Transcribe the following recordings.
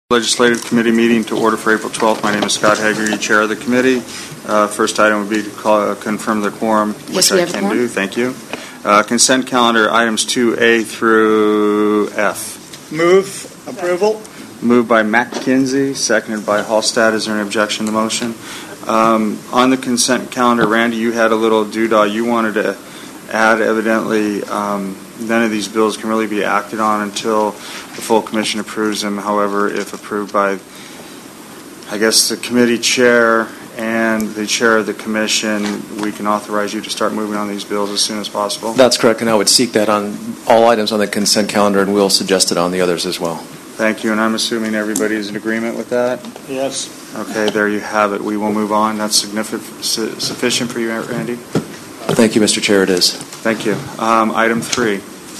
Legislative Committee meeting to order for April 12th. My name is Scott Haggerty, Chair of the committee. First item would be to confirm the quorum, yes, which I can do. Thank you. Consent calendar items 2A through F. Move approval. Moved by Mackenzie, seconded by Hallstatt. Is there an objection to the motion? On the consent calendar, Randy, you had a little doodah you wanted to add. Evidently, none of these bills can really be acted on until the full commission approves them. However, if approved by, I guess, the committee chair and the chair of the commission, we can authorize you to start moving on these bills as soon as possible. That's correct, and I would seek that on all items on the consent calendar, and we'll suggest it on the others as well. Thank you, and I'm assuming everybody is in agreement with that? Yes. Okay, there you have it. We will move on. That's sufficient for you, Randy? Thank you, Mr. Chair. It is. Thank you. Item 3.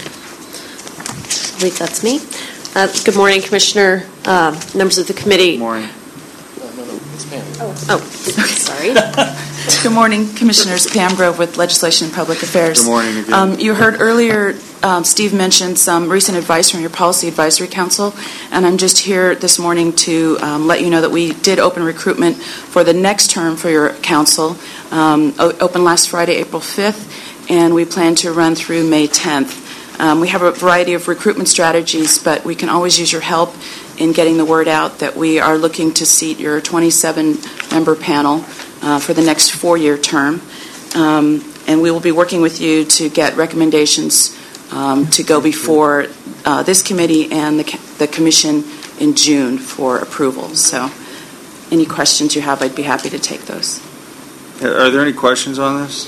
I believe that's me. Good morning, Commissioner, members of the committee. Good morning. It's Pam. Oh, sorry. Good morning, Commissioners. Pam Grove with Legislation and Public Affairs. Good morning again. You heard earlier Steve mentioned some recent advice from your Policy Advisory Council, and I'm just here this morning to let you know that we did open recruitment for the next term for your council, open last Friday, April 5th, and we plan to run through May 10th. We have a variety of recruitment strategies, but we can always use your help in getting the word out that we are looking to seat your 27-member panel for the next 4-year term. And we will be working with you to get recommendations to go before this committee and the commission in June for approval. So any questions you have, I'd be happy to take those. Are there any questions on this?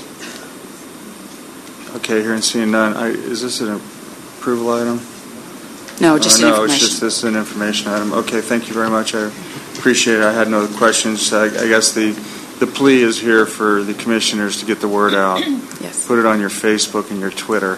Okay, hearing and seeing none. Is this an approval item? No, just no, information. it's just this is an information item. Okay, thank you very much. I appreciate it. I had no questions. I guess the plea is here for the commissioners to get the word out. Yes. Put it on your Facebook and your Twitter.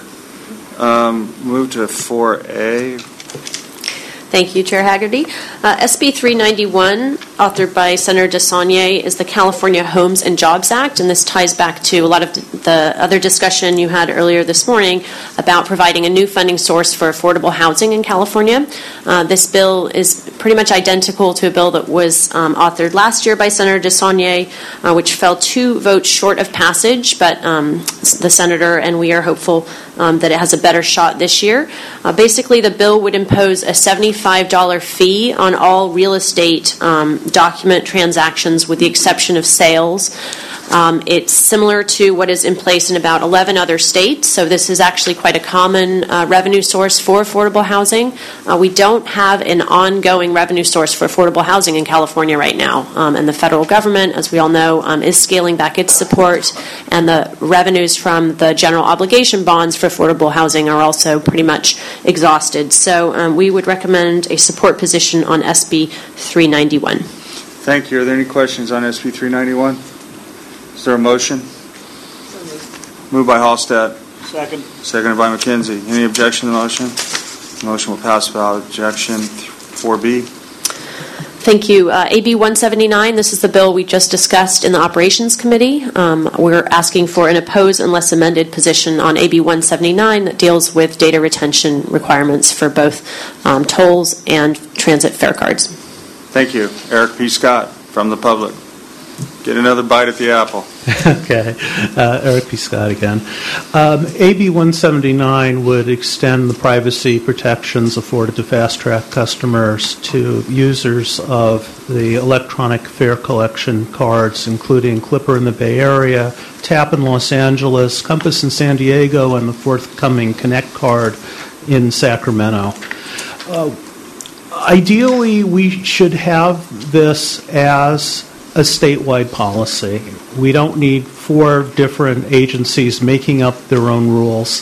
Move to 4A. Thank you, Chair Haggerty. SB 391, authored by Senator DeSaulnier, is the California Homes and Jobs Act, and this ties back to a lot of the other discussion you had earlier this morning about providing a new funding source for affordable housing in California. This bill is pretty much identical to a bill that was authored last year by Senator DeSaulnier, which fell 2 votes short of passage, but the senator and we are hopeful that it has a better shot this year. Basically, the bill would impose a $75 fee on all real estate document transactions with the exception of sales. It's similar to what is in place in about 11 other states, so this is actually quite a common revenue source for affordable housing. We don't have an ongoing revenue source for affordable housing in California right now, and the federal government, as we all know, is scaling back its support, and the revenues from the general obligation bonds for affordable housing are also pretty much exhausted. So we would recommend a support position on SB 391. Thank you. Are there any questions on SB 391? Is there a motion? Moved by Hallstatt. Second. Seconded by McKenzie. Any objection to the motion? The motion will pass without objection. 4B. Thank you. AB 179, this is the bill we just discussed in the Operations Committee. We're asking for an oppose unless amended position on AB 179 that deals with data retention requirements for both tolls and transit fare cards. Thank you. Eric P. Scott from the public. Get another bite at the apple. Okay. Eric P. Scott again. AB 179 would extend the privacy protections afforded to Fast Track customers to users of the electronic fare collection cards, including Clipper in the Bay Area, TAP in Los Angeles, Compass in San Diego, and the forthcoming Connect card in Sacramento. Ideally, we should have this as a statewide policy. We don't need 4 different agencies making up their own rules.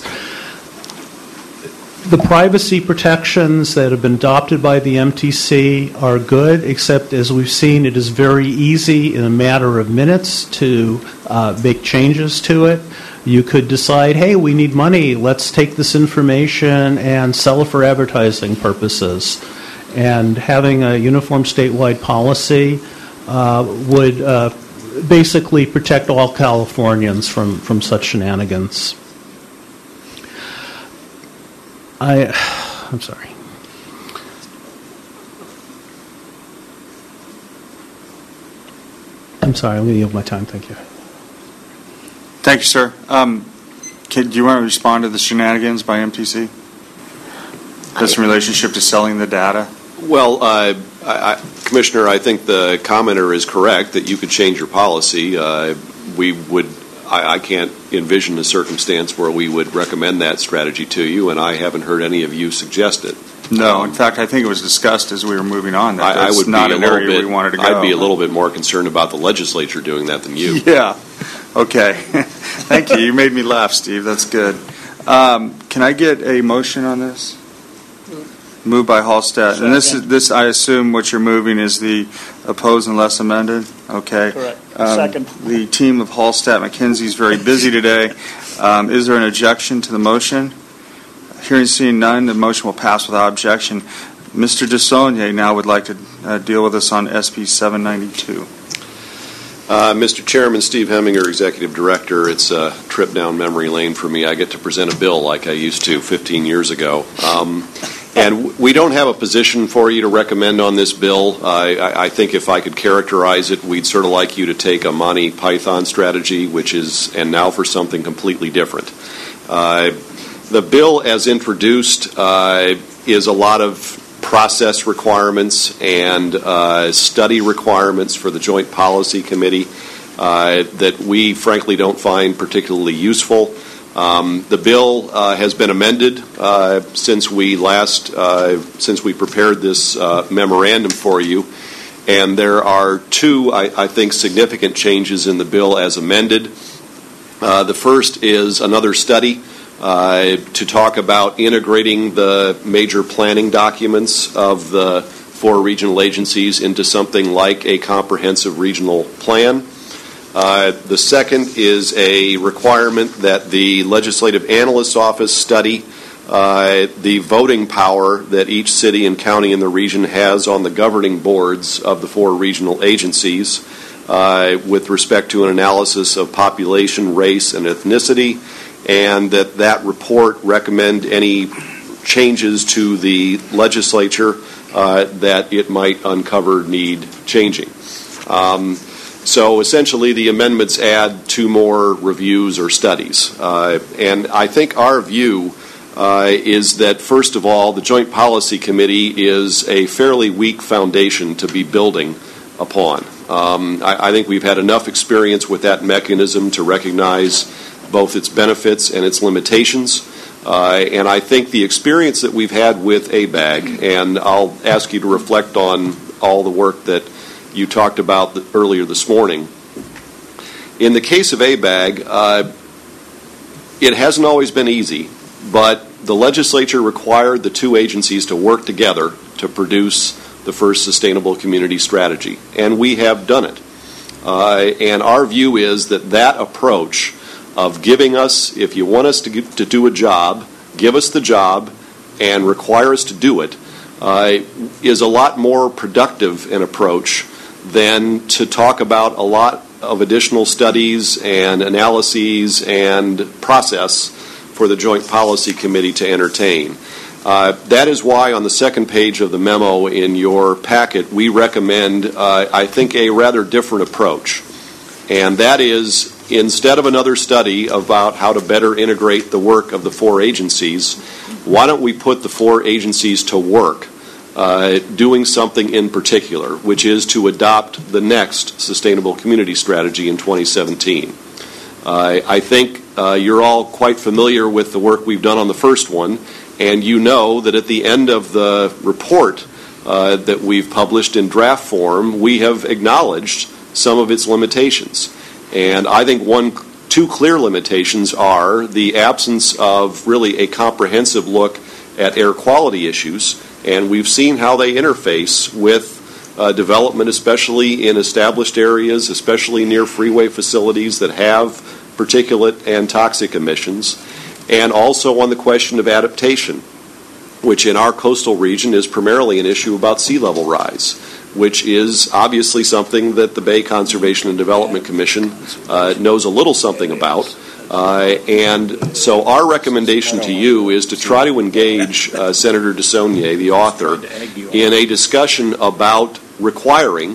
The privacy protections that have been adopted by the MTC are good, except as we've seen, it is very easy in a matter of minutes to make changes to it. You could decide, hey, we need money, let's take this information and sell it for advertising purposes. And having a uniform statewide policy would basically protect all Californians from such shenanigans. I'm sorry. I'm sorry, I'm going to yield my time. Thank you. Thank you, sir. Do you want to respond to the shenanigans by MTC? Just in relationship to selling the data? Well, Commissioner, I think the commenter is correct that you could change your policy. I can't envision a circumstance where we would recommend that strategy to you, and I haven't heard any of you suggest it. No, in fact, I think it was discussed as we were moving on. That I would not be an area we wanted to go. I'd be a little bit more concerned about the legislature doing that than you. Yeah. Okay. Thank you. You made me laugh, Steve. That's good. Can I get a motion on this? Moved by Hallstatt. And this, I assume what you're moving is the opposed unless amended? Okay. Correct. Second. The team of Hallstatt McKenzie is very busy today. Is there an objection to the motion? Hearing seeing none, the motion will pass without objection. Mr. DeSaulnier now would like to deal with us on SB 792. Mr. Chairman, Steve Heminger, Executive Director. It's a trip down memory lane for me. I get to present a bill like I used to 15 years ago. And we don't have a position for you to recommend on this bill. I think if I could characterize it, we'd sort of like you to take a Monty Python strategy, which is, and now for something completely different. The bill as introduced is a lot of process requirements and study requirements for the Joint Policy Committee that we frankly don't find particularly useful. The bill has been amended since we prepared this memorandum for you, and there are two, I think, significant changes in the bill as amended. The first is another study to talk about integrating the major planning documents of the 4 regional agencies into something like a comprehensive regional plan. The second is a requirement that the Legislative Analyst's Office study the voting power that each city and county in the region has on the governing boards of the 4 regional agencies with respect to an analysis of population, race, and ethnicity, and that report recommend any changes to the legislature that it might uncover need changing. So essentially the amendments add 2 more reviews or studies. And I think our view is that, first of all, the Joint Policy Committee is a fairly weak foundation to be building upon. I think we've had enough experience with that mechanism to recognize both its benefits and its limitations. And I think the experience that we've had with ABAG, and I'll ask you to reflect on all the work that you talked about earlier this morning. In the case of ABAG, it hasn't always been easy, but the legislature required the 2 agencies to work together to produce the first sustainable community strategy, and we have done it. And our view is that approach of giving us, if you want us to do a job, give us the job and require us to do it, is a lot more productive an approach than to talk about a lot of additional studies and analyses and process for the Joint Policy Committee to entertain. That is why on the second page of the memo in your packet, we recommend, I think, a rather different approach. And that is, instead of another study about how to better integrate the work of the 4 agencies, why don't we put the 4 agencies to work doing something in particular, which is to adopt the next Sustainable Community Strategy in 2017. I think you're all quite familiar with the work we've done on the first one, and you know that at the end of the report that we've published in draft form, we have acknowledged some of its limitations. And I think 2 clear limitations are the absence of really a comprehensive look at air quality issues, and we've seen how they interface with development, especially in established areas, especially near freeway facilities that have particulate and toxic emissions, and also on the question of adaptation, which in our coastal region is primarily an issue about sea level rise, which is obviously something that the Bay Conservation and Development Commission knows a little something about. And so our recommendation to you is to try to engage Senator DeSaulnier, the author, in a discussion about requiring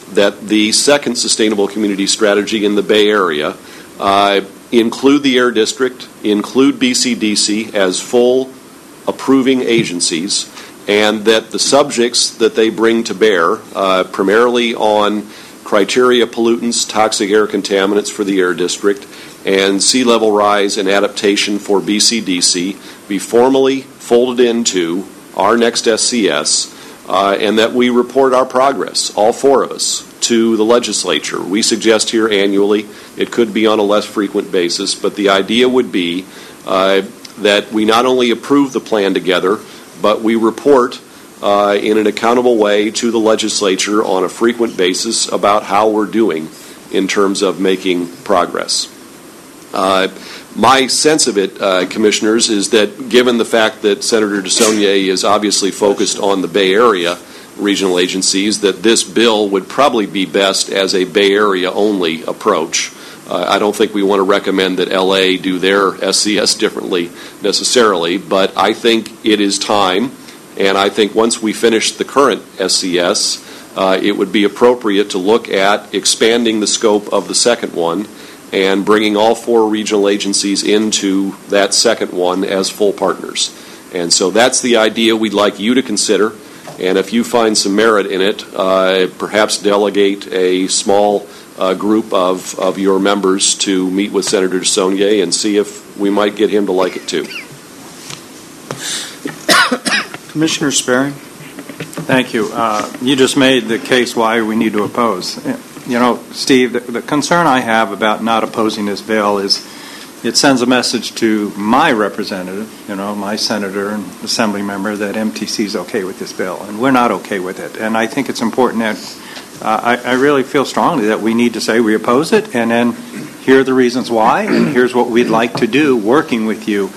that the second sustainable community strategy in the Bay Area include the Air District, include BCDC as full approving agencies, and that the subjects that they bring to bear, primarily on criteria pollutants, toxic air contaminants for the Air District, and sea level rise and adaptation for BCDC, be formally folded into our next SCS, and that we report our progress, all four of us, to the legislature. We suggest here annually. It could be on a less frequent basis, but the idea would be that we not only approve the plan together, but we report in an accountable way to the legislature on a frequent basis about how we're doing in terms of making progress. My sense of it, Commissioners, is that given the fact that Senator DeSaulnier is obviously focused on the Bay Area regional agencies, that this bill would probably be best as a Bay Area only approach. I don't think we want to recommend that LA do their SCS differently necessarily, but I think it is time, and I think once we finish the current SCS, it would be appropriate to look at expanding the scope of the second one and bringing all four regional agencies into that second one as full partners. And so that's the idea we'd like you to consider, and if you find some merit in it, perhaps delegate a small group of your members to meet with Senator DeSaulnier and see if we might get him to like it too. Commissioner Sparing? Thank you. You just made the case why we need to oppose. You know, Steve, the concern I have about not opposing this bill is it sends a message to my representative, my senator and assembly member, that MTC is okay with this bill, and we're not okay with it. And I think it's important that I really feel strongly that we need to say we oppose it, and then here are the reasons why, and here's what we'd like to do working with you.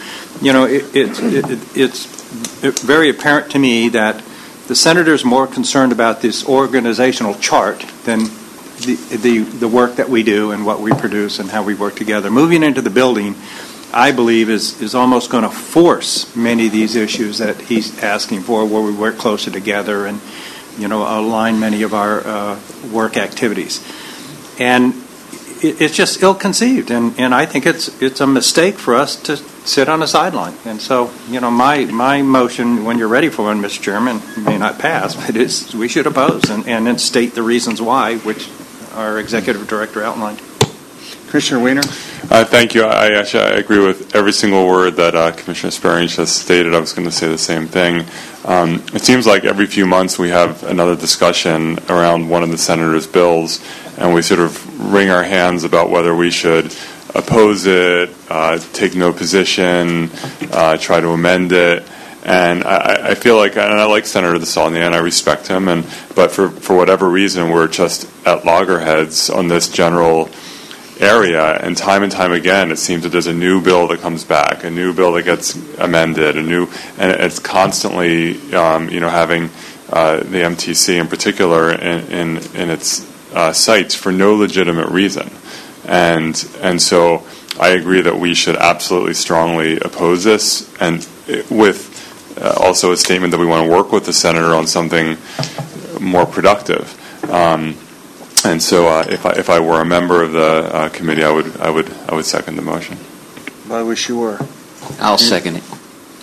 It's very apparent to me that the senator's more concerned about this organizational chart than the work that we do and what we produce and how we work together. Moving into the building, I believe, is almost going to force many of these issues that he's asking for, where we work closer together and align many of our work activities. And it's just ill-conceived, and I think it's a mistake for us to sit on the sideline. And so, my motion, when you're ready for one, Mr. Chairman, may not pass, but we should oppose and then state the reasons why, which our executive director outlined. Commissioner Weiner? Thank you. I agree with every single word that Commissioner Sparing just stated. I was going to say the same thing. It seems like every few months we have another discussion around one of the senator's bills, and we sort of wring our hands about whether we should oppose it, take no position, try to amend it. And I feel like, and I like Senator DeSaulnier, and I respect him, but for whatever reason, we're just at loggerheads on this general area, and time again, it seems that there's a new bill that comes back, a new bill that gets amended, and it's constantly, having the MTC in particular in its sights for no legitimate reason, and so I agree that we should absolutely strongly oppose this, and with also a statement that we want to work with the senator on something more productive. And so, if I were a member of the committee, I would second the motion. I wish you were. I'll second it.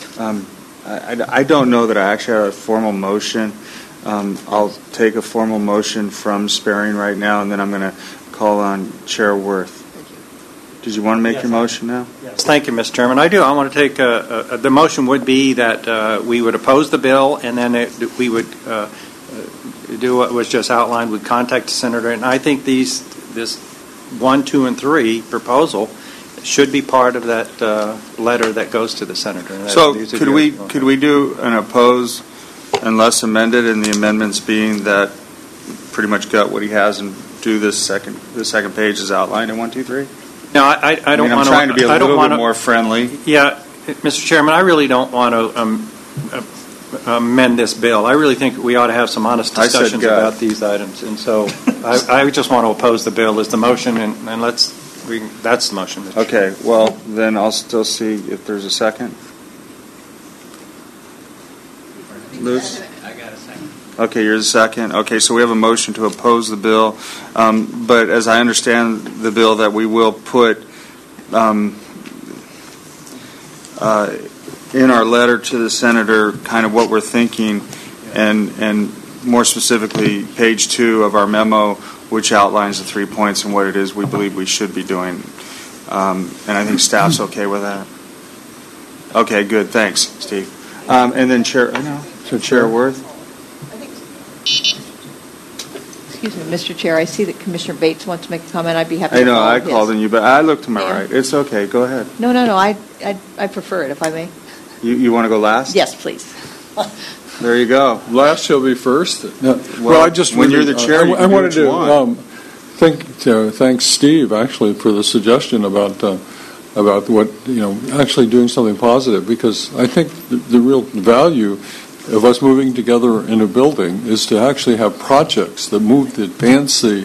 I don't know that I actually have a formal motion. I'll take a formal motion from Sparing right now, and then I'm going to call on Chair Worth. Did you want to make your motion now? Yes. Thank you, Mr. Chairman. I do. I want to take the motion would be that we would oppose the bill, and then we would do what was just outlined. We'd contact the senator, and I think this 1, 2, and 3 proposal should be part of that letter that goes to the senator. So could we do an oppose unless amended, and the amendments being that pretty much gut what he has and do the second page is outlined in 1, 2, 3? No, I don't want to. I'm trying to be a little bit more friendly. Yeah, Mr. Chairman, I really don't want to amend this bill. I really think we ought to have some honest discussions about these items, and so I just want to oppose the bill as the motion, and that's the motion. Mr. Okay, well then I'll still see if there's a second. Luce? I got a second. Okay, you're the second. Okay, so we have a motion to oppose the bill. But as I understand the bill, that we will put in our letter to the senator kind of what we're thinking, and more specifically, page 2 of our memo, which outlines the 3 points and what it is we believe we should be doing. And I think staff's okay with that. Okay, good. Thanks, Steve. And then Chair Worth. Excuse me, Mr. Chair, I see that Commissioner Bates wants to make a comment. I'd be happy to I know, follow I his. called on you, but I looked to my Yeah. right. It's okay. Go ahead. No, I prefer it, if I may. You want to go last? Yes, please. There you go. Last shall be first. Well, I just when you're the chair, you I can do wanted what you want. thank Steve actually for the suggestion about what actually doing something positive, because I think the real value of us moving together in a building is to actually have projects that advance the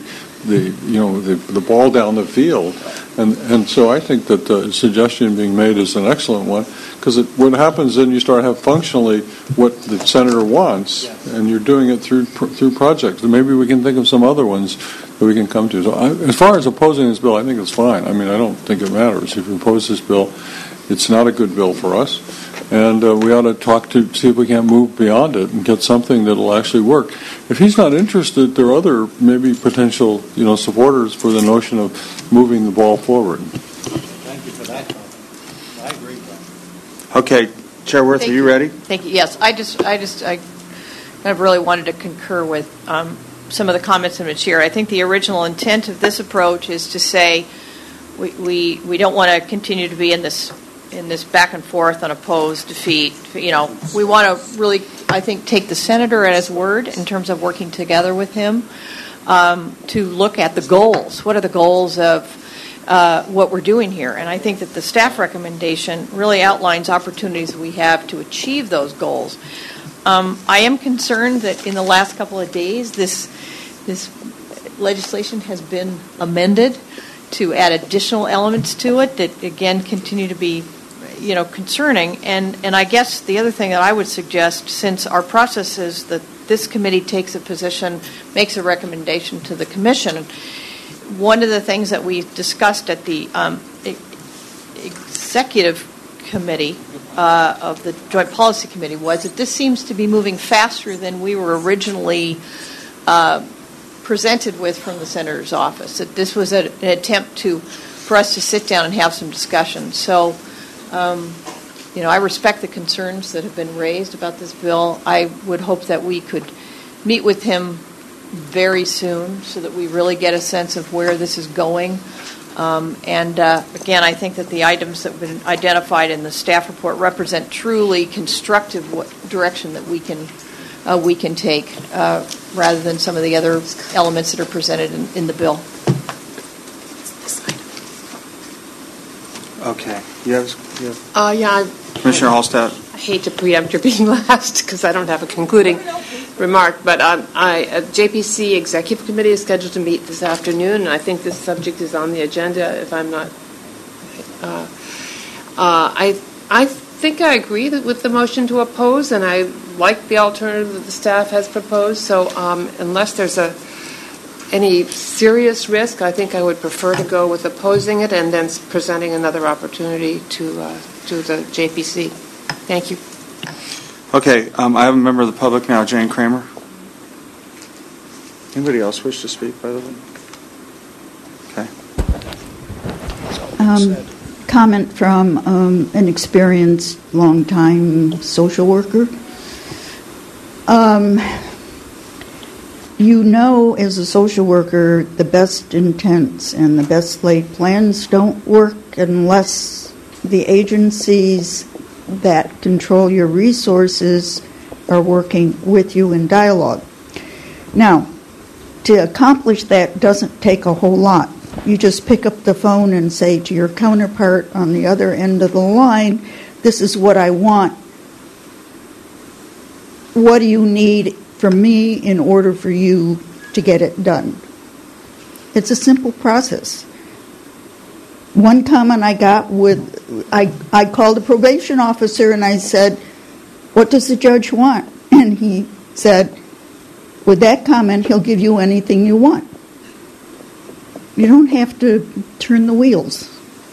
ball down the field, and so I think that the suggestion being made is an excellent one, because what happens then you start to have functionally what the senator wants, and you're doing it through projects. And maybe we can think of some other ones that we can come to. So as far as opposing this bill, I think it's fine. I mean, I don't think it matters if you oppose this bill. It's not a good bill for us. And we ought to talk to see if we can't move beyond it and get something that will actually work. If he's not interested, there are other maybe potential supporters for the notion of moving the ball forward. Thank you for that comment. I agree with that. Okay, Chair Worth, are you ready? Thank you. Yes, I kind of really wanted to concur with some of the comments in the chair. I think the original intent of this approach is to say we don't want to continue to be in this back and forth on opposed, defeat. We want to really, I think, take the senator at his word in terms of working together with him to look at the goals. What are the goals of what we're doing here? And I think that the staff recommendation really outlines opportunities we have to achieve those goals. I am concerned that in the last couple of days, this legislation has been amended to add additional elements to it that, again, continue to be concerning. And I guess the other thing that I would suggest, since our process is that this committee takes a position, makes a recommendation to the commission, one of the things that we discussed at the executive committee of the Joint Policy Committee was that this seems to be moving faster than we were originally presented with from the senator's office. That this was an attempt for us to sit down and have some discussion. So, I respect the concerns that have been raised about this bill. I would hope that we could meet with him very soon so that we really get a sense of where this is going. Again, I think that the items that have been identified in the staff report represent truly constructive direction that we can take rather than some of the other elements that are presented in the bill. Okay. Yes. Commissioner Hallstatt. I hate to preempt your being last because I don't have a concluding remark, but JPC Executive Committee is scheduled to meet this afternoon, and I think this subject is on the agenda. If I'm not, I think I agree with the motion to oppose, and I like the alternative that the staff has proposed. So unless there's any serious risk, I think I would prefer to go with opposing it and then presenting another opportunity to the JPC. Thank you. Okay, I have a member of the public now, Jane Kramer. Anybody else wish to speak, by the way? Okay. Comment from an experienced, long-time social worker. As a social worker, the best intents and the best laid plans don't work unless the agencies that control your resources are working with you in dialogue. Now, to accomplish that doesn't take a whole lot. You just pick up the phone and say to your counterpart on the other end of the line, this is what I want. What do you need from me in order for you to get it done? It's a simple process. One comment I got I called the probation officer and I said, what does the judge want? And he said, with that comment, he'll give you anything you want. You don't have to turn the wheels.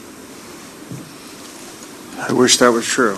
I wish that was true.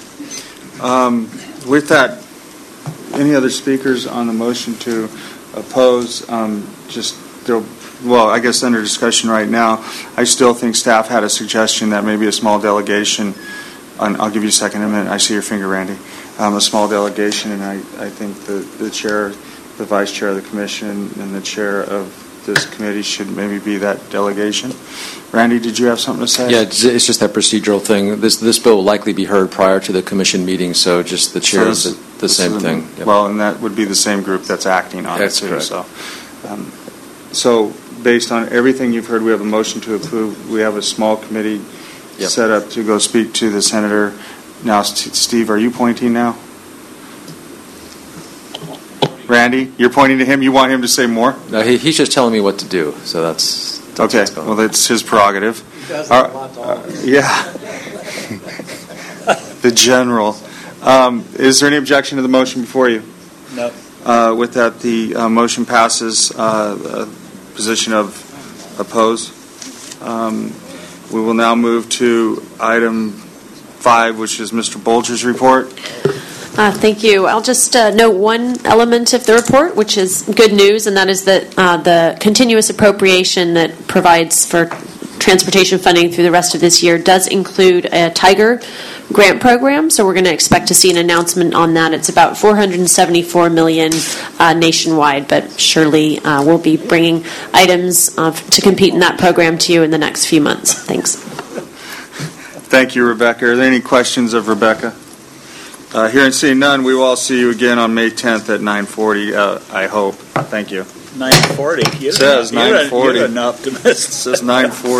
With that, any other speakers on the motion to oppose? Well, I guess under discussion right now, I still think staff had a suggestion that maybe a small delegation, and I'll give you a second in a minute. I see your finger, Randy. A small delegation, and I think the chair, the vice chair of the commission, and the chair of this committee should maybe be that delegation. Randy, did you have something to say? Yeah, it's just that procedural thing. This bill will likely be heard prior to the commission meeting, so just the chair is the same thing. Yep. Well, and that would be the same group that's acting on That's it, too. correct. So based on everything you've heard, we have a motion to approve. We have a small committee set up to go speak to the senator. Now, Steve, are you pointing now? Randy, you're pointing to him. You want him to say more? No, he's just telling me what to do, so that's okay. What's going on. Well, that's his prerogative. He does a lot to all of us. Yeah. The general. Is there any objection to the motion before you? No. With that, the motion passes. Position of oppose. We will now move to item 5, which is Mr. Bolger's report. Thank you. I'll just note one element of the report, which is good news, and that is that the continuous appropriation that provides for transportation funding through the rest of this year does include a Tiger grant program, so we're going to expect to see an announcement on that. It's about $474 million nationwide, but surely we'll be bringing items to compete in that program to you in the next few months. Thanks. Thank you, Rebecca. Are there any questions of Rebecca? Hearing and seeing none, we will all see you again on May 10th at 9:40, I hope. Thank you. 9:40. It says 9:40. You're an optimist. It says 9:40.